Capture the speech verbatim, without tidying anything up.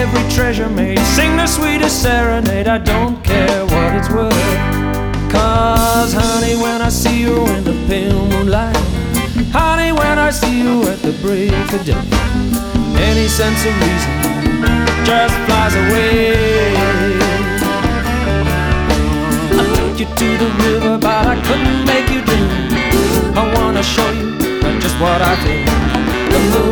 every treasure made, sing the sweetest serenade. I don't care what it's worth. Cause honey, when I see you in the pale moonlight, honey, when I see you at the break of day, any sense of reason just flies away. I took you to the river, but I couldn't make you drink. I wanna show you just what I feel. The moon